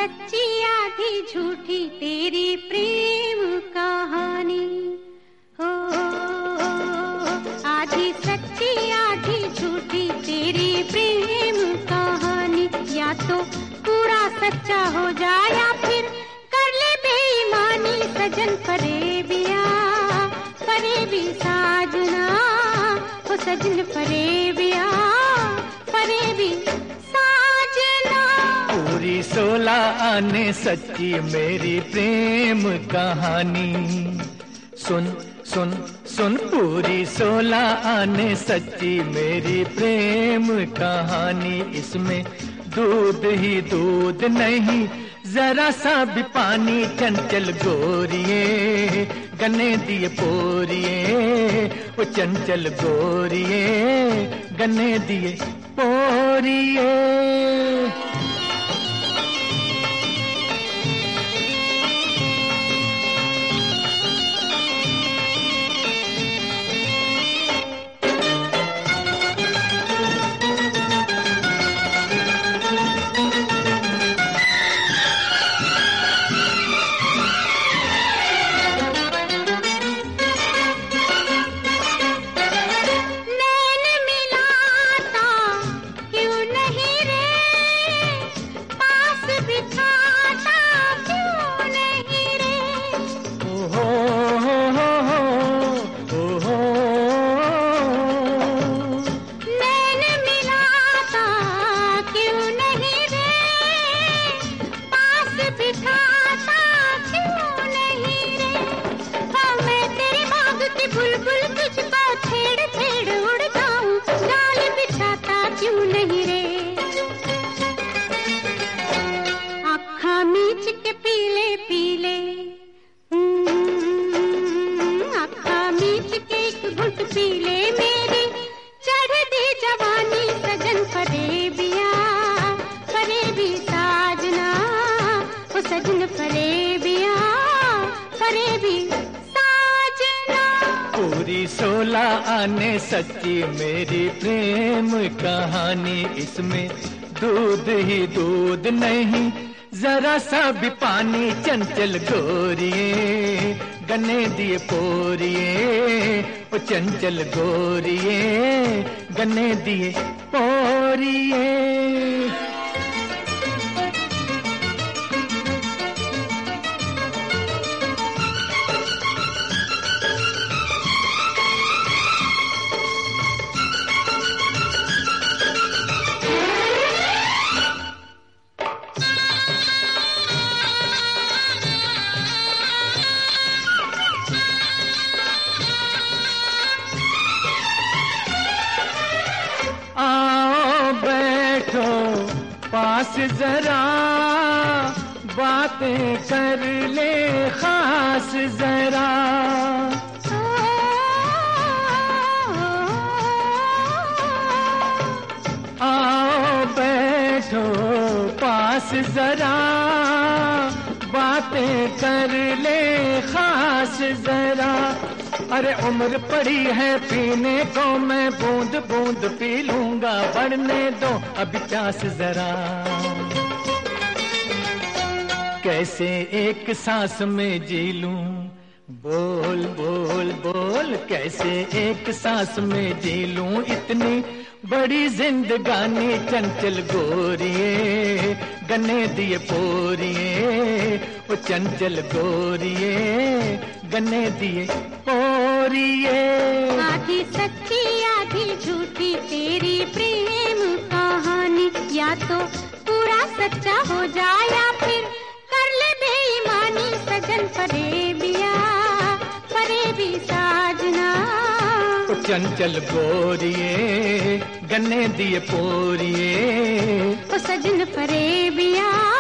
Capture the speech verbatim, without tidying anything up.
सच्ची आधी झूठी तेरी प्रेम कहानी हो, आधी सच्ची आधी झूठी तेरी प्रेम कहानी। या तो पूरा सच्चा हो जाए या फिर कर ले बेईमानी। सजन फरेबिया फरेबी साजना हो, सजन फरेबिया फरेबी साजना। पूरी सोलह आने सच्ची मेरी प्रेम कहानी। सुन सुन सुन पूरी सोलह आने सच्ची मेरी प्रेम कहानी। इसमें दूध ही दूध नहीं जरा सा भी पानी। चंचल गोरिये गन्ने दिए पोरिये, वो चंचल गोरिये गन्ने दिए पोरिये। पीले मेरी चढ़ दी जवानी। सजन फरेबिया फरेबी साजना ओ, सजन फरेबिया फरेबी साजना। पूरी सोलह आने सच्ची मेरी प्रेम कहानी। इसमें दूध ही दूध नहीं जरा सा भी पानी। चंचल गोरिये गन्ने दिए पोरिये, ओ चंचल गोरिये गन्ने दिए पोरिये। आओ बैठो पास जरा बातें कर ले खास जरा। आओ बैठो पास जरा बातें कर ले खास जरा। अरे उम्र पड़ी है पीने को मैं बूंद बूंद पी लूंगा। बढ़ने दो अब प्यास जरा। कैसे एक सांस में जी लूं, बोल बोल बोल कैसे एक सांस में जी लूं इतनी बड़ी जिंदगानी। चंचल गोरिये गन्ने दिए पोरिये, वो चंचल गोरिये गन्ने दिए पोरिये। आधी सच्ची आधी झूठी तेरी प्रेम कहानी। या तो पूरा सच्चा हो जाए या फिर कर ले बेईमानी। सजन फरेबिया फरेबी साजना, वो चंचल गोरिये गन्ने दिए पोरिये, वो सजन फरेबिया